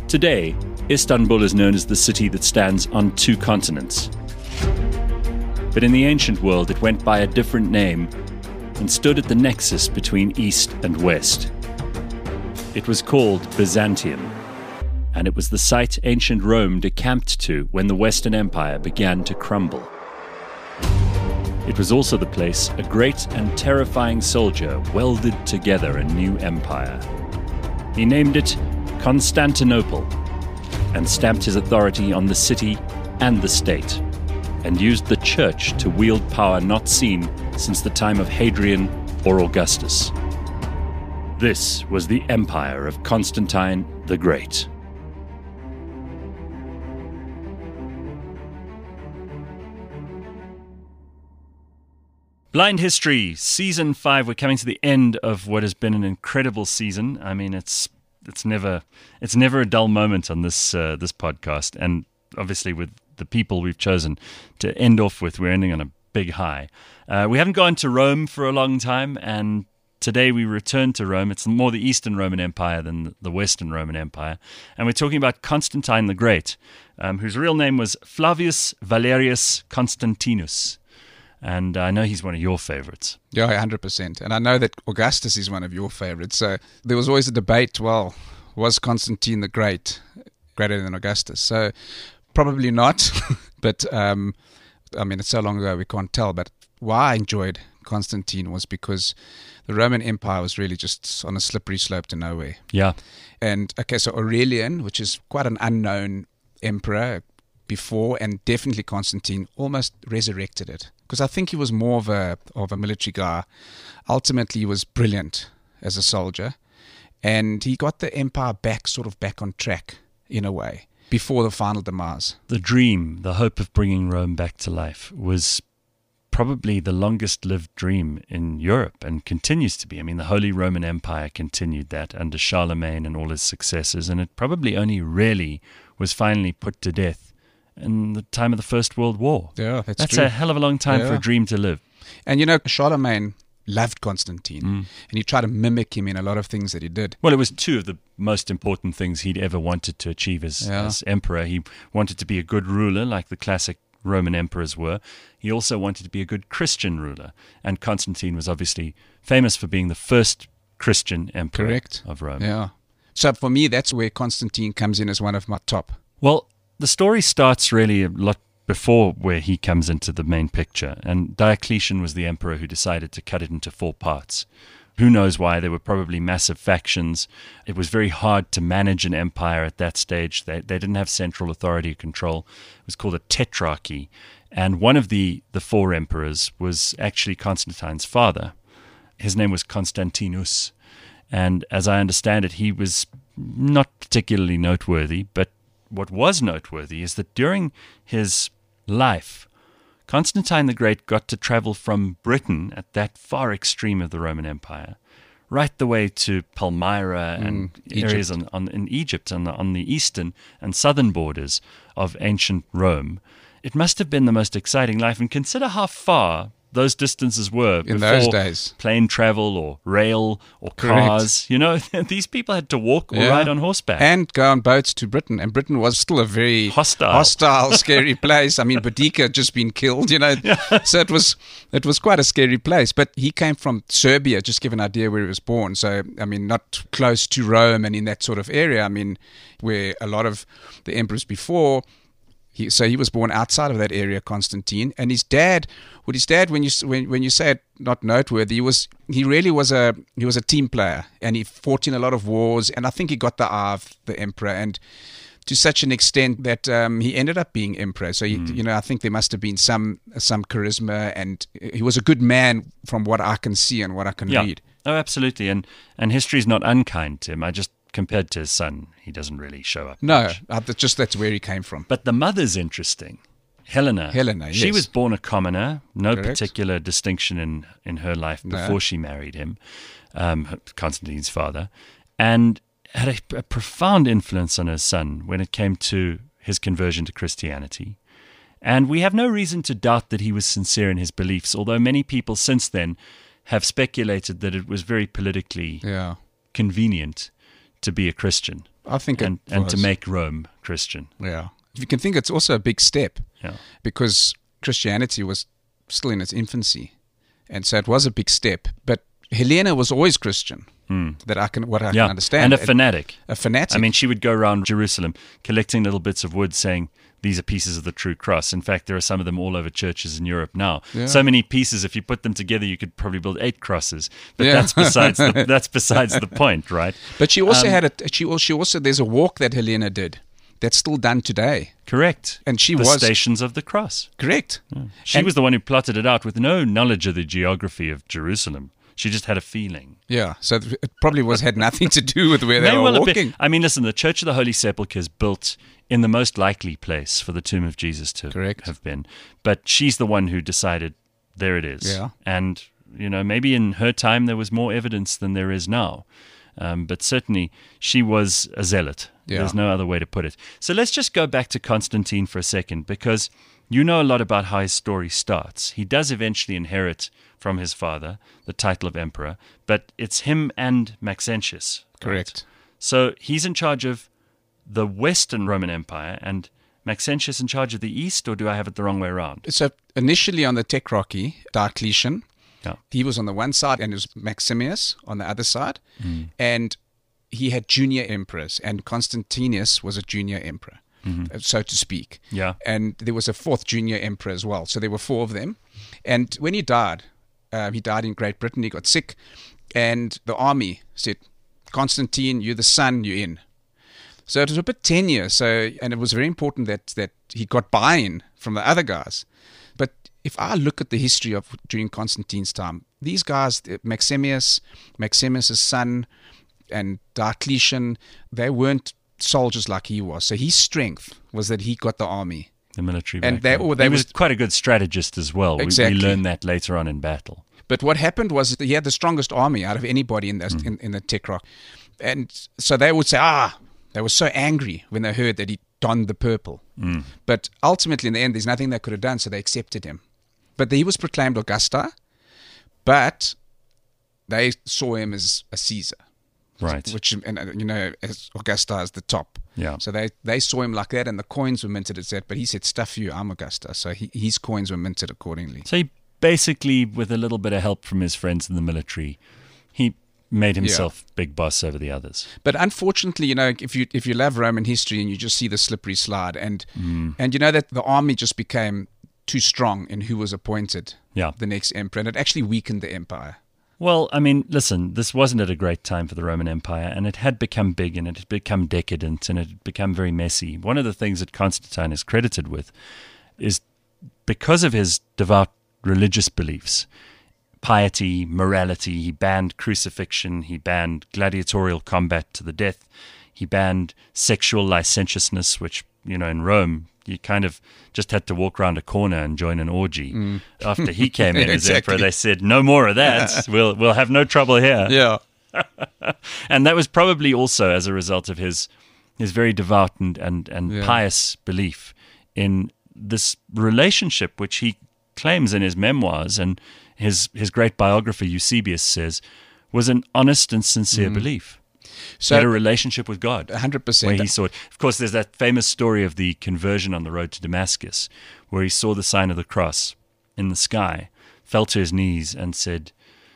Today, Istanbul is known as the city that stands on two continents. But in the ancient world, it went by a different name and stood at the nexus between East and West. It was called Byzantium, and it was the site ancient Rome decamped to when the Western Empire began to crumble. It was also the place a great and terrifying soldier welded together a new empire. He named it Constantinople, and stamped his authority on the city and the state, and used the church to wield power not seen since the time of Hadrian or Augustus. This was the empire of Constantine the Great. Blind History, Season 5. We're coming to the end of what has been an incredible season. I mean, it's never a dull moment on this podcast, and obviously with the people we've chosen to end off with, we're ending on a big high. We haven't gone to Rome for a long time, and today we return to Rome. It's more the Eastern Roman Empire than the Western Roman Empire, and we're talking about Constantine the Great, whose real name was Flavius Valerius Constantinus. And I know he's one of your favorites. Yeah, 100%. And I know that Augustus is one of your favorites. So there was always a debate, well, was Constantine the Great greater than Augustus? So probably not. But, I mean, it's so long ago we can't tell. But why I enjoyed Constantine was because the Roman Empire was really just on a slippery slope to nowhere. Yeah. And, okay, so Aurelian, which is quite an unknown emperor before, and definitely Constantine, almost resurrected it. Because I think he was more of a military guy. Ultimately, he was brilliant as a soldier. And he got the empire back on track, in a way, before the final demise. The dream, the hope of bringing Rome back to life was probably the longest-lived dream in Europe, and continues to be. I mean, the Holy Roman Empire continued that under Charlemagne and all his successors, and it probably only really was finally put to death in the time of the First World War. Yeah, that's true. A hell of a long time for a dream to live. And Charlemagne loved Constantine, and he tried to mimic him in a lot of things that he did. Well, it was two of the most important things he'd ever wanted to achieve as emperor. He wanted to be a good ruler, like the classic Roman emperors were. He also wanted to be a good Christian ruler, and Constantine was obviously famous for being the first Christian emperor of Rome. Yeah. So for me, that's where Constantine comes in as one of my top. Well, the story starts really a lot before where he comes into the main picture, and Diocletian was the emperor who decided to cut it into 4 parts. Who knows why? There were probably massive factions. It was very hard to manage an empire at that stage. They didn't have central authority or control. It was called a tetrarchy, and one of the 4 emperors was actually Constantine's father. His name was Constantinus, and as I understand it, he was not particularly noteworthy, but what was noteworthy is that during his life, Constantine the Great got to travel from Britain at that far extreme of the Roman Empire, right the way to Palmyra and areas in Egypt on the eastern and southern borders of ancient Rome. It must have been the most exciting life, and consider how far those distances were in those days. Plane travel or rail or cars. These people had to walk or ride on horseback. And go on boats to Britain. And Britain was still a very hostile scary place. I mean, Boudicca had just been killed, So it was quite a scary place. But he came from Serbia, just to give an idea where he was born. So, I mean, not close to Rome and in that sort of area. I mean, where a lot of the emperors before... So he was born outside of that area, Constantine, and his dad. When you say it not noteworthy, he really was a team player, and he fought in a lot of wars, and I think he got the eye of the emperor, and to such an extent that he ended up being emperor. So I think there must have been some charisma, and he was a good man from what I can see and what I can read. Oh, absolutely, and history is not unkind to him. Compared to his son, he doesn't really show up much. That's where he came from. But the mother's interesting. Helena, she yes. was born a commoner, no particular distinction in her life before she married him, Constantine's father, and had a profound influence on her son when it came to his conversion to Christianity. And we have no reason to doubt that he was sincere in his beliefs, although many people since then have speculated that it was very politically convenient to be a Christian. I think and to make Rome Christian. Yeah. You can think it's also a big step. Yeah. Because Christianity was still in its infancy. And so it was a big step. But Helena was always Christian. That I can understand. And a fanatic. A fanatic. I mean, she would go around Jerusalem collecting little bits of wood saying, these are pieces of the true cross. In fact, there are some of them all over churches in Europe now. Yeah. So many pieces, if you put them together, you could probably build 8 crosses. But that's besides the point, right? But she also there's a walk that Helena did that's still done today. Correct. And the Stations of the Cross. Correct. Yeah. She was the one who plotted it out with no knowledge of the geography of Jerusalem. She just had a feeling. Yeah, so it probably had nothing to do with where they were walking. I mean, listen, the Church of the Holy Sepulchre is built in the most likely place for the tomb of Jesus to have been. But she's the one who decided, there it is. Yeah. And, maybe in her time there was more evidence than there is now. But certainly she was a zealot. Yeah. There's no other way to put it. So let's just go back to Constantine for a second, because you know a lot about how his story starts. He does eventually inherit from his father the title of emperor, but it's him and Maxentius. Correct. Right? So he's in charge of the Western Roman Empire and Maxentius in charge of the East, or do I have it the wrong way around? So initially on the Tetrarchy, Diocletian, yeah. He was on the one side and it was Maximus on the other side. And he had junior emperors, and Constantinus was a junior emperor, so to speak. Yeah. And there was a 4th junior emperor as well. So there were 4 of them. And when he died in Great Britain. He got sick, and the army said, Constantine, you're the son, you're in. So it was a bit tenuous. And it was very important that he got buy-in from the other guys. But if I look at the history of during Constantine's time, these guys, Maximus, Maximus's son, and Diocletian, they weren't soldiers like he was. So his strength was that he got the army. The military and he was quite a good strategist as well. Exactly. We learned that later on in battle. But what happened was that he had the strongest army out of anybody in the Tetrarch. And so they would say, they were so angry when they heard that he donned the purple. But ultimately, in the end, there's nothing they could have done, so they accepted him. But he was proclaimed Augusta, but they saw him as a Caesar. Right. Which, as Augusta is the top. Yeah. So they saw him like that, and the coins were minted as that. But he said, stuff you, I'm Augusta. So his coins were minted accordingly. So he basically, with a little bit of help from his friends in the military, he made himself big boss over the others. But unfortunately, if you love Roman history and you just see the slippery slide, and you know that the army just became too strong in who was appointed the next emperor, and it actually weakened the empire. Well, I mean, listen, this wasn't at a great time for the Roman Empire, and it had become big, and it had become decadent, and it had become very messy. One of the things that Constantine is credited with is because of his devout religious beliefs, piety, morality, he banned crucifixion, he banned gladiatorial combat to the death, he banned sexual licentiousness, which, in Rome, you kind of just had to walk around a corner and join an orgy. After he came in as emperor, they said, no more of that. We'll have no trouble here. Yeah. And that was probably also as a result of his very devout and pious belief in this relationship, which he claims in his memoirs, and his great biographer Eusebius says was an honest and sincere belief. So he had a relationship with God. 100%. Where he saw it. Of course, there's that famous story of the conversion on the road to Damascus, where he saw the sign of the cross in the sky, fell to his knees and said,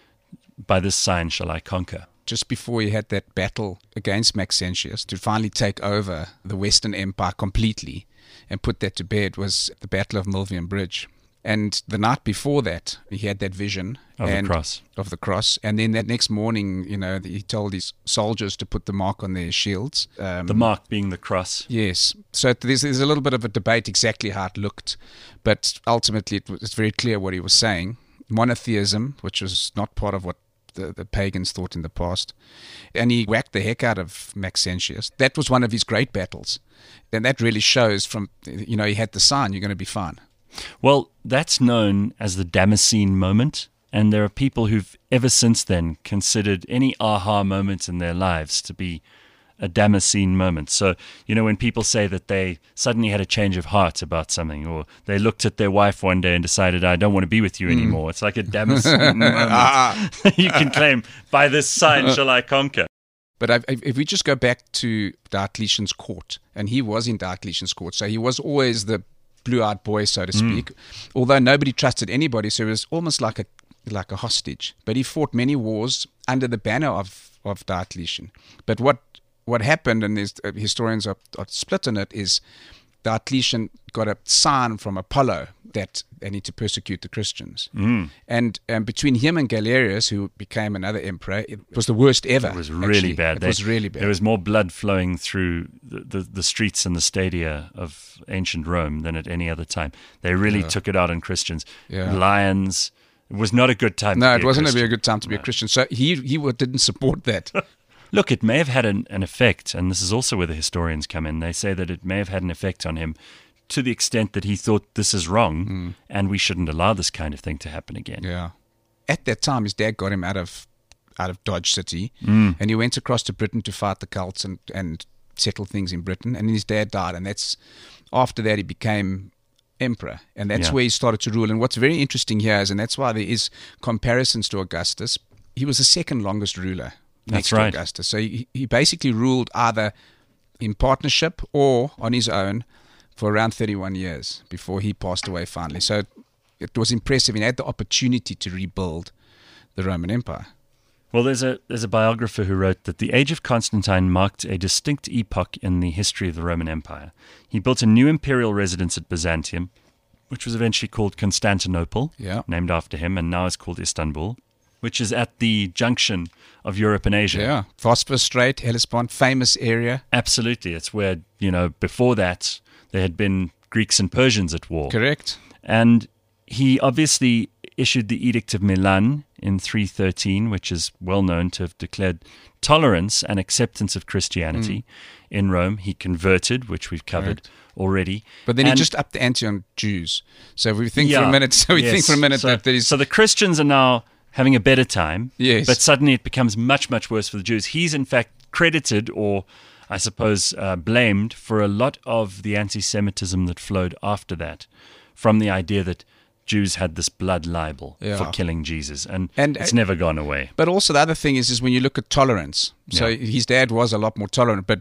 by this sign shall I conquer. Just before he had that battle against Maxentius to finally take over the Western Empire completely and put that to bed was the Battle of Milvian Bridge. And the night before that, he had that vision of the cross. And then that next morning, he told his soldiers to put the mark on their shields. The mark being the cross. Yes. So there's a little bit of a debate exactly how it looked. But ultimately, it's very clear what he was saying. Monotheism, which was not part of what the pagans thought in the past. And he whacked the heck out of Maxentius. That was one of his great battles. And that really shows from, he had the sign, you're going to be fine. Well, that's known as the Damascene moment, and there are people who've ever since then considered any aha moment in their lives to be a Damascene moment. So, when people say that they suddenly had a change of heart about something, or they looked at their wife one day and decided, I don't want to be with you anymore, it's like a Damascene moment. You can claim, by this sign shall I conquer. But if we just go back to Diocletian's court, and he was in Diocletian's court, so he was always the blue-eyed boy, so to speak, although nobody trusted anybody, so he was almost like a hostage. But he fought many wars under the banner of Diocletian. But what happened, and historians are split on it, is Diocletian got a sign from Apollo that they need to persecute the Christians. And between him and Galerius, who became another emperor, it was the worst ever. It was really bad. It was really bad. There was more blood flowing through the streets and the stadia of ancient Rome than at any other time. They really took it out on Christians. Lions. It was not a good time. No, it wasn't a good time to be a Christian. So he didn't support that. Look, it may have had an effect, and this is also where the historians come in. They say that it may have had an effect on him to the extent that he thought this is wrong and we shouldn't allow this kind of thing to happen again. Yeah. At that time, his dad got him out of Dodge City, and he went across to Britain to fight the Celts and settle things in Britain, and his dad died, and after that he became emperor, and that's where he started to rule. And what's very interesting here is, and that's why there is comparisons to Augustus, he was the second longest ruler next to Augustus. So he basically ruled either in partnership or on his own for around 31 years before he passed away finally. So it was impressive. He had the opportunity to rebuild the Roman Empire. Well, there's a biographer who wrote that the age of Constantine marked a distinct epoch in the history of the Roman Empire. He built a new imperial residence at Byzantium, which was eventually called Constantinople, named after him, and now is called Istanbul, which is at the junction of Europe and Asia. Yeah, Bosphorus Strait, Hellespont, famous area. Absolutely. It's where, before that, there had been Greeks and Persians at war. Correct. And he obviously issued the Edict of Milan in 313, which is well known to have declared tolerance and acceptance of Christianity in Rome. He converted, which we've covered already. But then he just upped the ante on Jews. So if we think for a minute, So the Christians are now having a better time, but suddenly it becomes much, much worse for the Jews. He's in fact credited, or I suppose blamed, for a lot of the anti-Semitism that flowed after that, from the idea that Jews had this blood libel for killing Jesus, and it's never gone away. But also the other thing is when you look at tolerance, so his dad was a lot more tolerant, but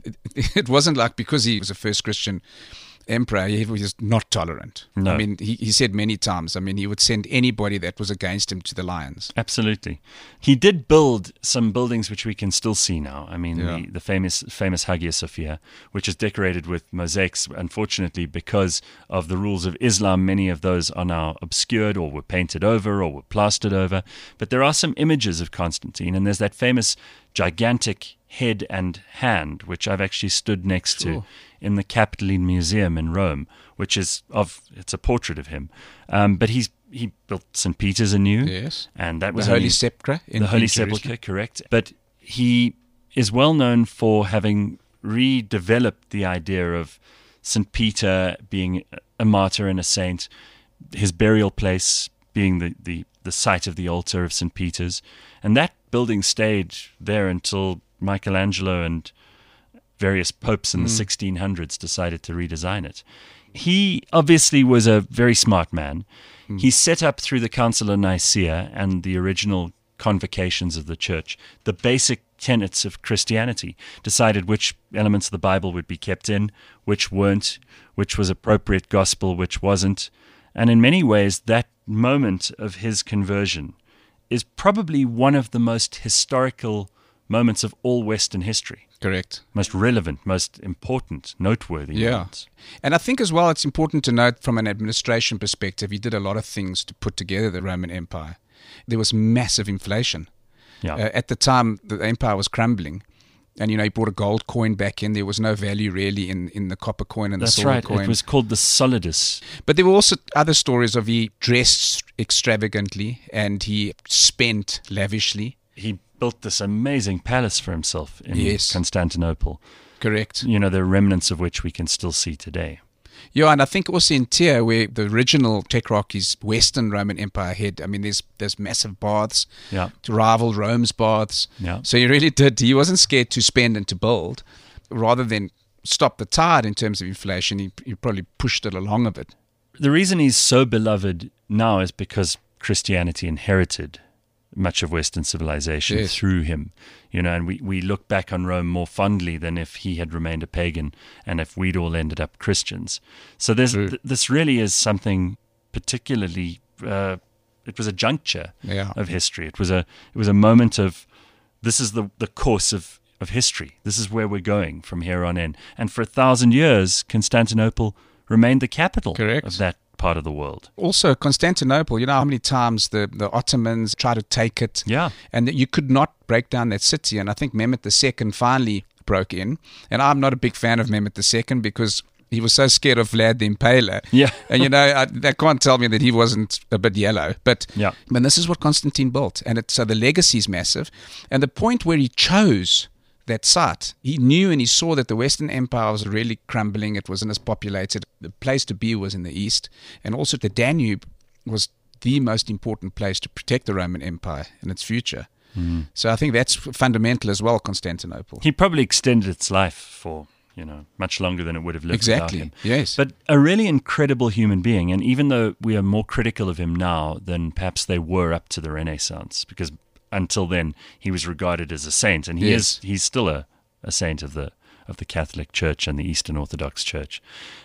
it wasn't like because he was a first Christian emperor, he was not tolerant. No. I mean, he said many times, he would send anybody that was against him to the lions. Absolutely. He did build some buildings which we can still see now. I mean, the famous Hagia Sophia, which is decorated with mosaics. Unfortunately, because of the rules of Islam, many of those are now obscured or were painted over or were plastered over. But there are some images of Constantine, and there's that famous gigantic head and hand, which I've actually stood next to in the Capitoline Museum in Rome, which is it's a portrait of him. But he built St. Peter's anew, and that was the Holy Sepulchre. The Holy Sepulchre, correct. But he is well known for having redeveloped the idea of St. Peter being a martyr and a saint, his burial place being the site of the altar of St. Peter's, and that building stayed there until Michelangelo and various popes in the 1600s decided to redesign it. He obviously was a very smart man. He set up through the Council of Nicaea and the original convocations of the church the basic tenets of Christianity, decided which elements of the Bible would be kept in, which weren't, which was appropriate gospel, which wasn't. And in many ways, that moment of his conversion is probably one of the most historical moments of all Western history. Correct. Most relevant, most important, noteworthy moments. And I think as well it's important to note from an administration perspective, he did a lot of things to put together the Roman Empire. There was massive inflation. At the time, the empire was crumbling. And, he brought a gold coin back in. There was no value really in the copper coin and the silver coin. It was called the solidus. But there were also other stories of he dressed extravagantly and he spent lavishly. He built this amazing palace for himself in Constantinople. Correct. The remnants of which we can still see today. Yeah, and I think also in Tyre, where the original Tetrarchy's Western Roman Empire had, there's massive baths to rival Rome's baths. Yeah. So he wasn't scared to spend and to build. Rather than stop the tide in terms of inflation, he probably pushed it along a bit. The reason he's so beloved now is because Christianity inherited much of Western civilization through him. And we look back on Rome more fondly than if he had remained a pagan and if we'd all ended up Christians. So this really is something particularly, it was a juncture of history. It was a moment of, this is the course of history. This is where we're going from here on in. And for 1,000 years, Constantinople remained the capital of that part of the world. Also, Constantinople, you know how many times the Ottomans tried to take it, and you could not break down that city. And I think Mehmet II finally broke in. And I'm not a big fan of Mehmet II because he was so scared of Vlad the Impaler. Yeah. And they can't tell me that he wasn't a bit yellow. But this is what Constantine built. And so the legacy is massive. And the point where he chose that site, he knew and he saw that the Western Empire was really crumbling. It wasn't as populated. The place to be was in the east. And also the Danube was the most important place to protect the Roman Empire and its future. So I think that's fundamental as well, Constantinople. He probably extended its life for, much longer than it would have lived without him. Yes. But a really incredible human being. And even though we are more critical of him now than perhaps they were up to the Renaissance, because until then, he was regarded as a saint, and he's still a saint of the Catholic Church and the Eastern Orthodox Church.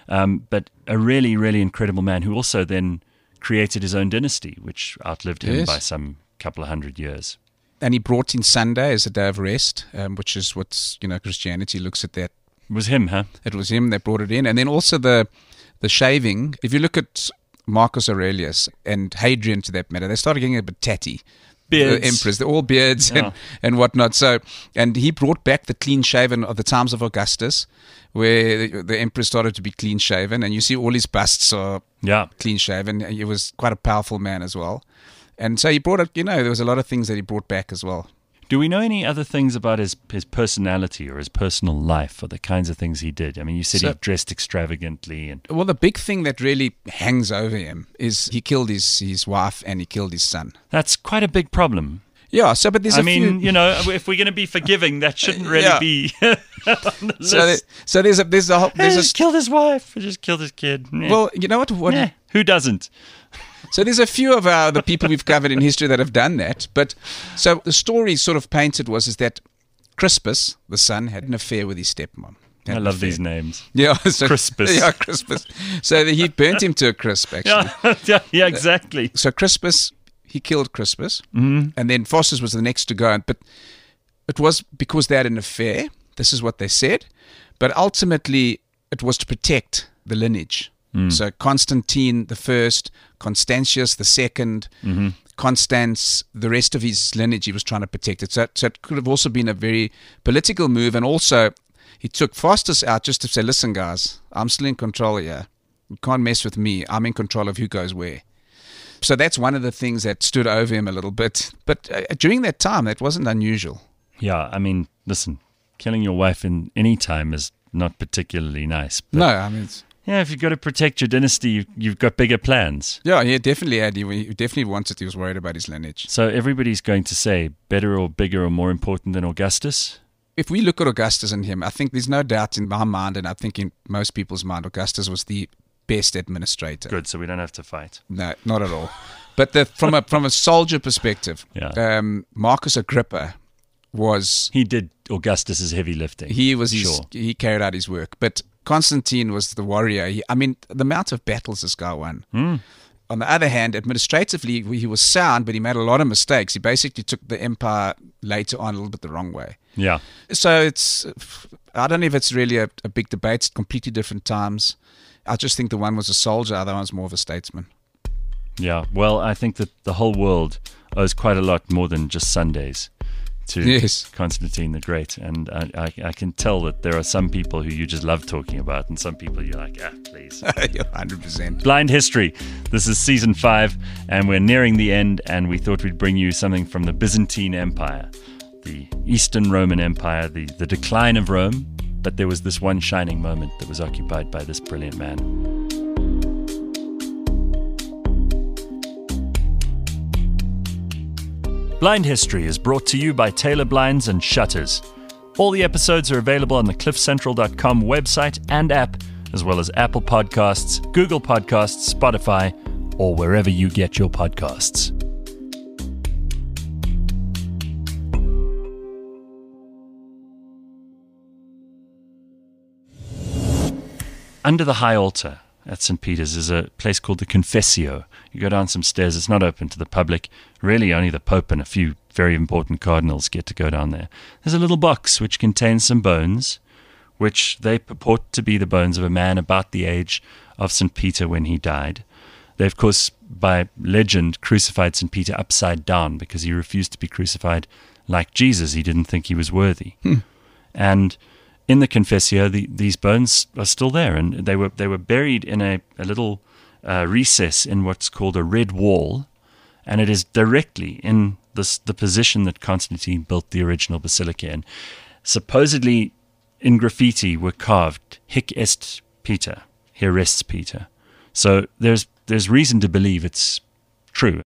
But a really, really incredible man who also then created his own dynasty, which outlived him by some couple of 100 years. And he brought in Sunday as a day of rest, which is what Christianity looks at that. It was him, huh? It was him that brought it in, and then also the shaving. If you look at Marcus Aurelius and Hadrian, to that matter, they started getting a bit tatty. Beards. The emperors, they're all beards and whatnot. So, and he brought back the clean shaven of the times of Augustus, where the emperor started to be clean shaven, and you see all his busts are clean shaven. He was quite a powerful man as well, and so he brought up. There was a lot of things that he brought back as well. Do we know any other things about his personality or his personal life or the kinds of things he did? I mean, you said he dressed extravagantly. Well, the big thing that really hangs over him is he killed his wife and he killed his son. That's quite a big problem. Yeah, so but there's if we're going to be forgiving, that shouldn't really be on the list. So there's a just killed his wife, just killed his kid. Yeah. Well, you know what? Who doesn't? So there's a few of the people we've covered in history that have done that. But so the story sort of painted is that Crispus, the son, had an affair with his stepmom. I love these names. Yeah, Crispus. Yeah, Crispus. So he burnt him to a crisp, actually. Yeah, exactly. So Crispus, he killed Crispus, and then Faustus was the next to go. But it was because they had an affair. This is what they said. But ultimately, it was to protect the lineage. So Constantine the First, Constantius the Second, Constans, the rest of his lineage, he was trying to protect it. So it could have also been a very political move. And also, he took Faustus out just to say, listen, guys, I'm still in control here. You can't mess with me. I'm in control of who goes where. So that's one of the things that stood over him a little bit. But during that time, that wasn't unusual. Yeah, I mean, listen, killing your wife in any time is not particularly nice. No, I mean... Yeah, if you've got to protect your dynasty, you've got bigger plans. Yeah, he definitely had. He definitely wanted. He was worried about his lineage. So everybody's going to say better or bigger or more important than Augustus? If we look at Augustus and him, I think there's no doubt in my mind, and I think in most people's mind, Augustus was the best administrator. Good, so we don't have to fight. No, not at all. But from a soldier perspective, Marcus Agrippa was... He did Augustus's heavy lifting. He carried out his work, but Constantine was the warrior. The amount of battles this guy won. On the other hand, administratively, he was sound, but he made a lot of mistakes. He basically took the empire later on a little bit the wrong way. Yeah. So I don't know if it's really a big debate. It's completely different times. I just think the one was a soldier, the other one's more of a statesman. Yeah. Well, I think that the whole world owes quite a lot more than just Sundays to Constantine the Great. And I can tell that there are some people who you just love talking about and some people you're like, please. 100%. Blind History. This is season 5 and we're nearing the end, and we thought we'd bring you something from the Byzantine Empire, the Eastern Roman Empire, the decline of Rome. But there was this one shining moment that was occupied by this brilliant man. Blind History is brought to you by Taylor Blinds and Shutters. All the episodes are available on the cliffcentral.com website and app, as well as Apple Podcasts, Google Podcasts, Spotify, or wherever you get your podcasts. under the high altar at St. Peter's is a place called the Confessio. You go down some stairs. It's not open to the public. Really, only the Pope and a few very important cardinals get to go down there. There's a little box which contains some bones, which they purport to be the bones of a man about the age of St. Peter when he died. They, of course, by legend, crucified St. Peter upside down because he refused to be crucified like Jesus. He didn't think he was worthy. And in the Confessio, these bones are still there, and they were buried in a little recess in what's called a red wall, and it is directly in the position that Constantine built the original basilica in. Supposedly, in graffiti were carved "Hic est Peter," here rests Peter. So there's reason to believe it's true.